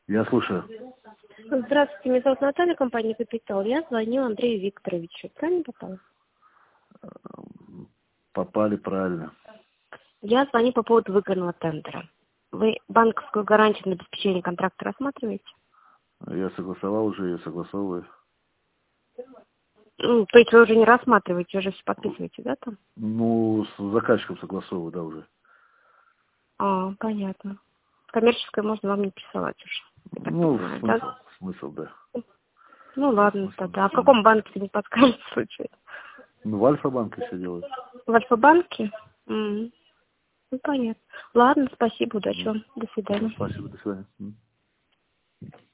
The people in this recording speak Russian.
Я слушаю. Здравствуйте, меня зовут Наталья, компания «Капитал». Я звоню Андрею Викторовичу. Правильно попала? Попали правильно. Я звоню по поводу выигранного тендера. Вы банковскую гарантию на обеспечение контракта рассматриваете? Я согласовал уже, я согласовываю. То есть вы уже не рассматриваете, уже все подписываете, да, там? Ну, с заказчиком согласовываю, да, уже. Понятно. Коммерческое можно вам не присылать уже. Я так Ну, понимаю, смысл, да? смысл, да. Ну ладно, Смысл, тогда. А в да. каком банке ты не подскажете случае? Ну, в Альфа-банке все делают. В Альфа-банке? Ну, понятно. Ладно, спасибо, удачи вам. До свидания. Спасибо, до свидания.